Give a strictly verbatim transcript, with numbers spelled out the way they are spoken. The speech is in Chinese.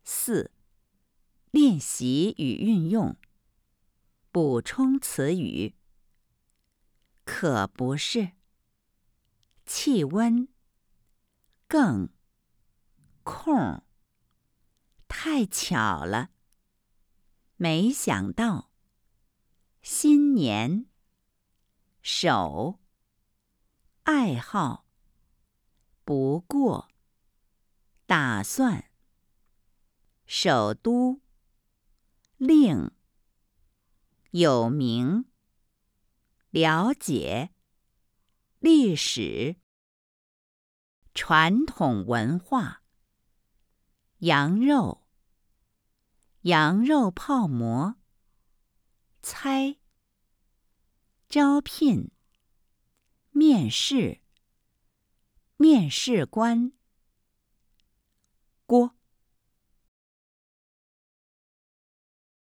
四、练习与运用。补充词语：可不是、气温、更、空、太巧了、没想到、新年、手、爱好、不过、打算、首都、令、有名、了解、历史、传统文化、羊肉、羊肉泡馍、猜、招聘、面试、面试官、